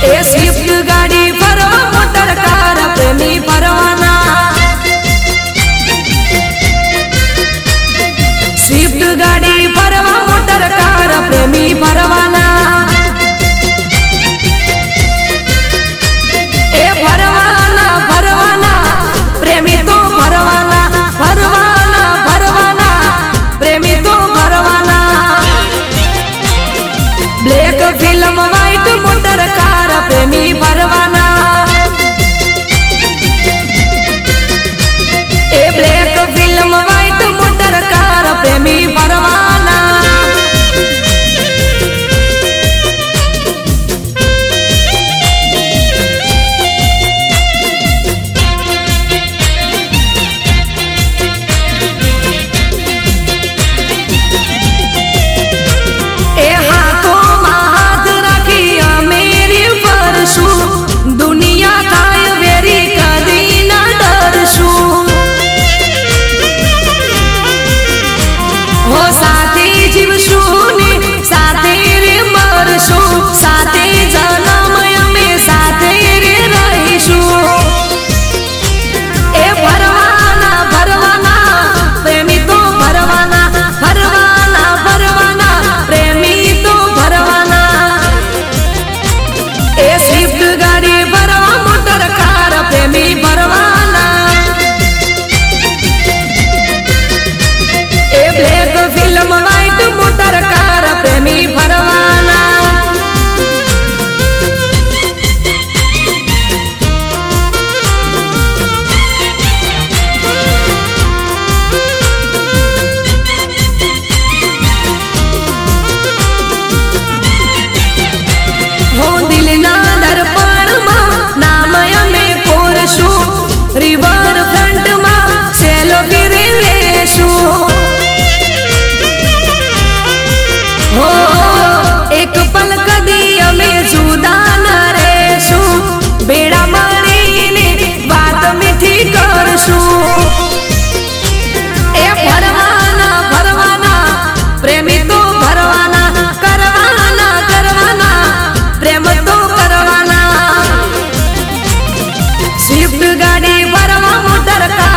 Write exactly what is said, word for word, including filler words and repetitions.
ए Swift गाड़ी भरवा motor car प्रेमी परवाना। स्विफ्ट गाड़ी भरवा मोटर कार प्रेमी परवाना। ए भरवाना भरवाना प्रेमी तो भरवाना, भरवाना भरवाना प्रेमी तो भरवाना। Black film white motor car प्रेमी परवाना। ए black film white motor car प्रेमी परवाना। ए हाथों में हाथ रखिया मेरी परसू, दुनिया काय वेरी कदी ना डरसू। हो साथे जीवसू ने साथे रे मरसू, साथे जन्म में साथे रे रहीसू। ए भरवाना भरवाना प्रेमी तो भरवाना, भरवाना भरवाना प्रेमी तो भरवाना। ए स्विफ्ट गाड़ी भरवा मोटर कार प्रेमी भरवाना। ए black film white motor car प्रेमी भरवाना। हो दिल ना दर्पण मा नाम में कोरसू, रिवर फ्रंट मा सेल्फी रे लेसू। हो एक पल कदी में जुदा न रेसू, बेड़ा मारी ने बात मीठी करसू। ए भरवाना भरवाना प्रेमी तो भरवाना, करवाना करवाना प्रेम तो करवाना। स्विफ्ट गाड़ी भरवा मोटर कार